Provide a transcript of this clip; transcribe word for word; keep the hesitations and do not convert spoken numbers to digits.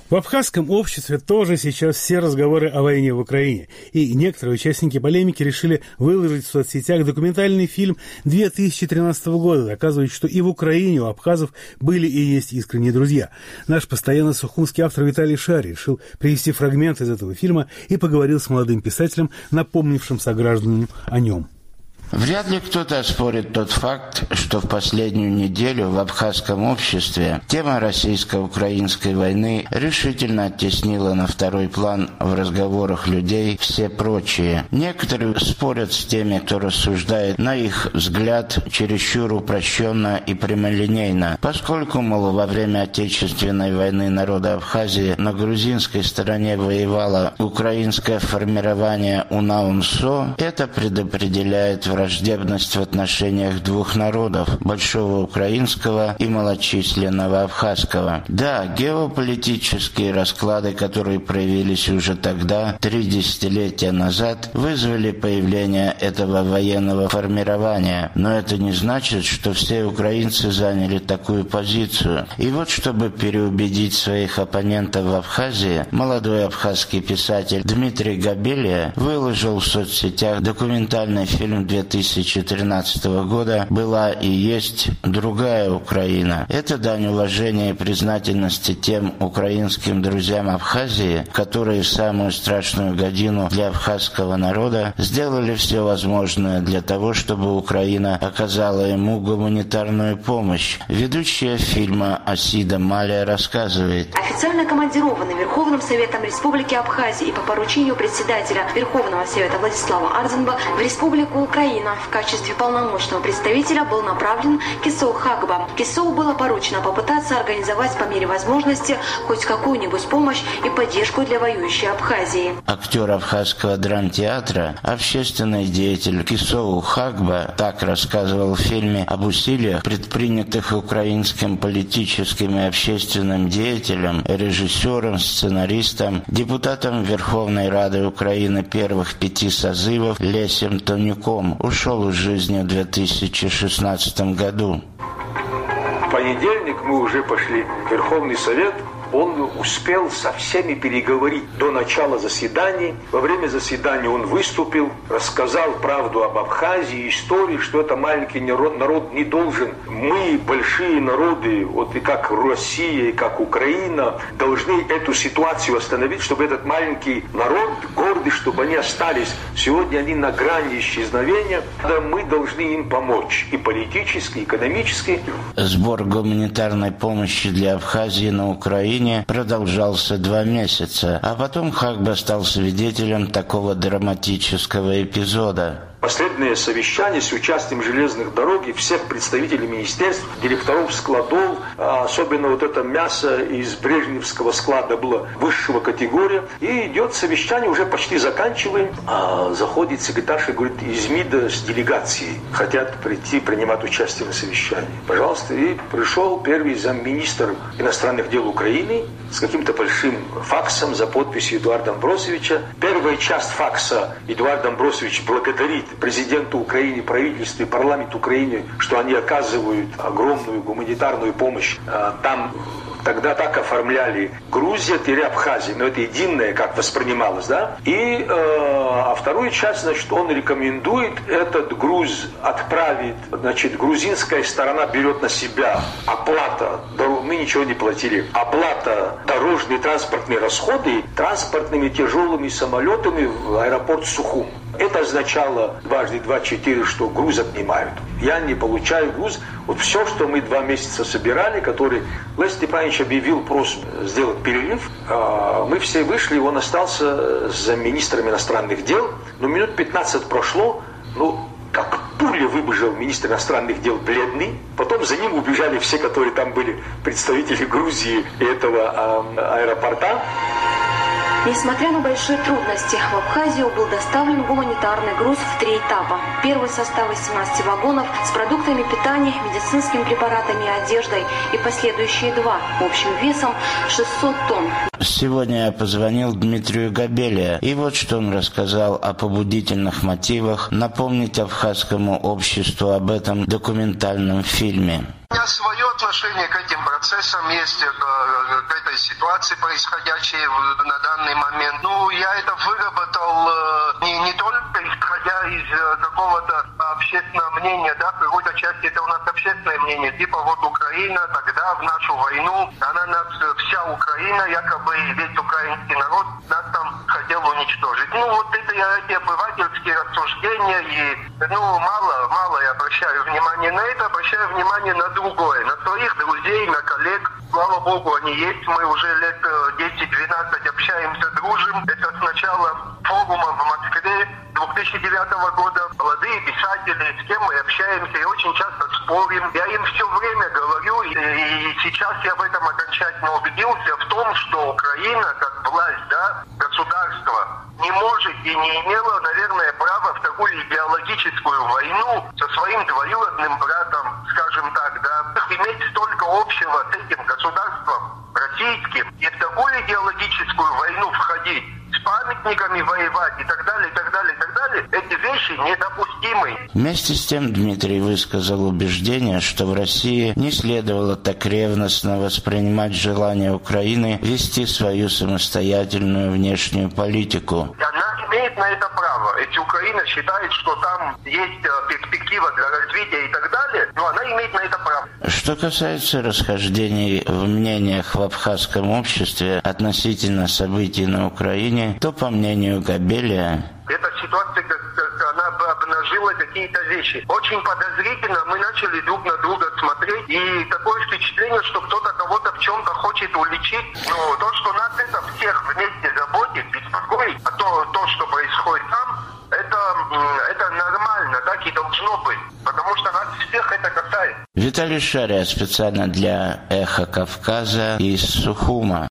В абхазском обществе тоже сейчас все разговоры о войне в Украине, и некоторые участники полемики решили выложить в соцсетях документальный фильм две тысячи тринадцатого года, доказывающий, что и в Украине у абхазов были и есть искренние друзья. Наш постоянно сухумский автор Виталий Шарий решил привести фрагмент из этого фильма и поговорил с молодым писателем, напомнившим согражданам о нем. Вряд ли кто-то оспорит тот факт, что в последнюю неделю в абхазском обществе тема российско-украинской войны решительно оттеснила на второй план в разговорах людей все прочие. Некоторые спорят с теми, кто рассуждает, на их взгляд, чересчур упрощенно и прямолинейно, поскольку, мол, во время Отечественной войны народа Абхазии на грузинской стороне воевало украинское формирование УНАУНСО, это предопределяет в враждебность в отношениях двух народов, большого украинского и малочисленного абхазского. Да, геополитические расклады, которые проявились уже тогда, три десятилетия назад, вызвали появление этого военного формирования, но это не значит, что все украинцы заняли такую позицию. И вот, чтобы переубедить своих оппонентов в Абхазии, молодой абхазский писатель Дмитрий Габелия выложил в соцсетях документальный фильм две тысячи тринадцатого года «Была и есть другая Украина». Это дань уважения и признательности тем украинским друзьям Абхазии, которые в самую страшную годину для абхазского народа сделали все возможное для того, чтобы Украина оказала ему гуманитарную помощь. Ведущая фильма Асида Малия рассказывает. Официально командированный Верховным Советом Республики Абхазия и по поручению председателя Верховного Совета Владислава Ардзенба в Республику Украина в качестве полномочного представителя был направлен Кесоу Хагба. Кесоу было поручено попытаться организовать по мере возможности хоть какую-нибудь помощь и поддержку для воюющей Абхазии. Актер абхазского драмтеатра, общественный деятель Кесоу Хагба так рассказывал в фильме об усилиях, предпринятых украинским политическим и общественным деятелем, режиссером, сценаристом, депутатом Верховной Рады Украины первых пяти созывов Лесем Тонюком. Ушел из жизни в две тысячи шестнадцатом году. В понедельник мы уже пошли в Верховный Совет. Он успел со всеми переговорить до начала заседаний. Во время заседания он выступил, рассказал правду об Абхазии, историю, что это маленький народ, народ не должен. Мы, большие народы, вот и как Россия, и как Украина, должны эту ситуацию остановить, чтобы этот маленький народ, гордый, чтобы они остались. Сегодня они на грани исчезновения. Да, мы должны им помочь и политически, и экономически. Сбор гуманитарной помощи для Абхазии на Украине продолжался два месяца, а потом Хагба стал свидетелем такого драматического эпизода. Последнее совещание с участием железных дорог и всех представителей министерств, директоров складов, особенно вот это мясо из брежневского склада было высшего категории. И идет совещание, уже почти заканчиваем. А заходит секретарша и говорит, из МИДа с делегацией хотят прийти принимать участие на совещании. Пожалуйста, и пришел первый замминистра иностранных дел Украины с каким-то большим факсом за подписью Эдуарда Амбросовича. Первая часть факса Эдуард Амбросович благодарит президенту Украины, правительству и парламенту Украины, что они оказывают огромную гуманитарную помощь. Там тогда так оформляли Грузия-Абхазия, но это единое, как воспринималось, да? И э, а вторую часть, значит, он рекомендует этот груз отправить, значит, грузинская сторона берет на себя оплата, мы ничего не платили, оплата дорожные транспортные расходы транспортными тяжелыми самолетами в аэропорт Сухум. Это означало дважды два четыре, что груз отнимают. Я не получаю груз. Вот все, что мы два месяца собирали, который Лев Степанович объявил просто сделать перерыв, мы все вышли, он остался за министром иностранных дел. Но минут пятнадцать прошло, ну, как пуля выбежал министр иностранных дел бледный. Потом за ним убежали все, которые там были, представители Грузии и этого аэропорта. Несмотря на большие трудности, в Абхазию был доставлен гуманитарный груз в три этапа. Первый состав из семнадцати вагонов с продуктами питания, медицинскими препаратами и одеждой, и последующие два общим весом шестьсот тонн. Сегодня я позвонил Дмитрию Габелия, и вот что он рассказал о побудительных мотивах напомнить абхазскому обществу об этом документальном фильме. У меня свое отношение к этим процессам есть, к, к этой ситуации, происходящей в, на данный момент. Ну, я это выработал не, не только исходя из какого-то общественного мнения, да, в какой-то части это у нас общественное мнение, типа вот Украина тогда в нашу войну, она нас, вся Украина, якобы весь украинский народ нас там хотел уничтожить. Ну, вот это я, эти обывательские рассуждения, и, ну, мало, мало я обращаю внимание на это, обращаю внимание на другое, на своих друзей, на коллег. Слава Богу, они есть, мы уже лет десять-двенадцать общаемся, дружим. Это с начала форума в Москве две тысячи девятого года. Молодые писатели, с кем мы общаемся и очень часто спорим. Я им все время говорю, и, и сейчас я в этом окончательно убедился, в том, что Украина, как власть, да, государство, не может и не имела, наверное, права в такую идеологическую войну со своим двоюродным братом, скажем так, да, иметь столько общего с этим государством российским и в такую идеологическую войну входить, с памятниками воевать и так далее, и так далее, и так далее, эти вещи недопустимы. Вместе с тем Дмитрий высказал убеждение, что в России не следовало так ревностно воспринимать желание Украины вести свою самостоятельную внешнюю политику. Она имеет на это право. Если Украина считает, что там есть перспектива для развития и так далее, но она имеет на это право. Что касается расхождений в мнениях в абхазском обществе относительно событий на Украине, то, по мнению Габелия, эта ситуация, она обнажила какие-то вещи. Очень подозрительно мы начали друг на друга смотреть, и такое впечатление, что кто-то кого-то в чем-то хочет уличить. Но то, что нас это всех вместе заботит, беспокоит, а то, то что происходит там, это, это нормально, так и должно быть, потому что нас всех это касается. Виталий Шария специально для «Эхо Кавказа» из Сухума.